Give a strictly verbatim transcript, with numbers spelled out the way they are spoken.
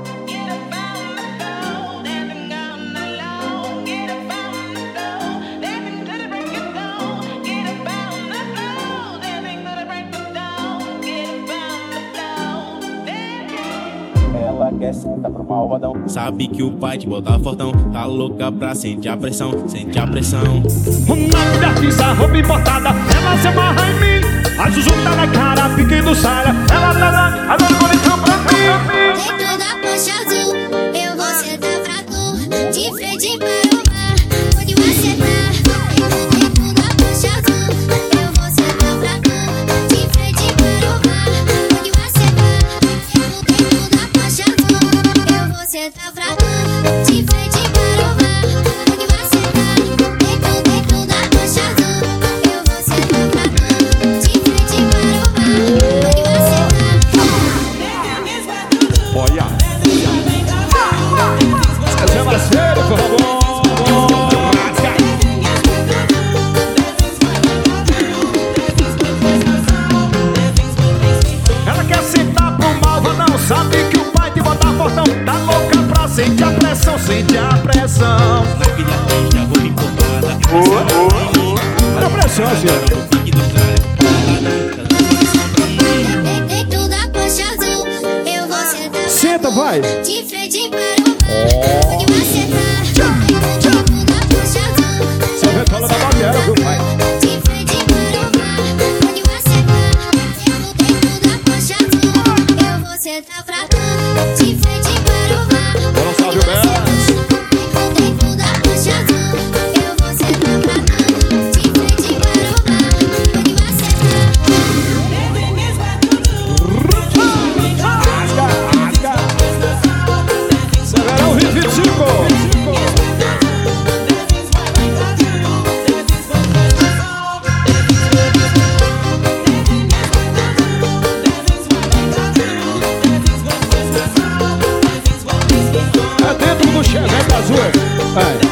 Ela quer sentar pro malvadão. Sabe que o pai te bota fortão. Tá louca pra sentir a pressão, sente a pressão. O nome da artista, roupa importada. Ela se amarra em mim. A Zuzu tá na cara, piquendo saia. Ela tá lá, agora conectou pra mim. Dentro da Porsche azul, eu vou sentar pra tu. De frente para o mar, onde você tá. Dentro da Porsche azul, eu vou sentar pra tu. De frente para o mar, onde você tá. Dentro da Porsche azul, eu vou sentar pra tu. De frente para o mar, onde você tá. Dentro, dentro da Porsche azul, eu vou sentar pra tu. De frente para o mar, onde você tá. Olha, seja mais sério, por favor. Ela quer sentar pro malvadão. Sabe que o pai te bota fortão. Tá louca pra sentir a pressão, sente a pressão. Filha triste, a roupa importada. Olha a pressão, senhora. Dentro da Porsche azul, eu vou sentar. Senta, vai. De frente para o mar, onde você tá. Dentro da Porsche azul, Você vê fala da bandeira, viu, pai? de frente para o mar, onde você tá. Dentro da Porsche azul, eu vou sentar pra tu. De frente para o mar, Bora, salve o Bess. dentro da Porsche azul, eu vou sentar pra tu. De frente para o mar, onde você tá. Severão Rio vinte e cinco. É dentro do Chevette azul. É.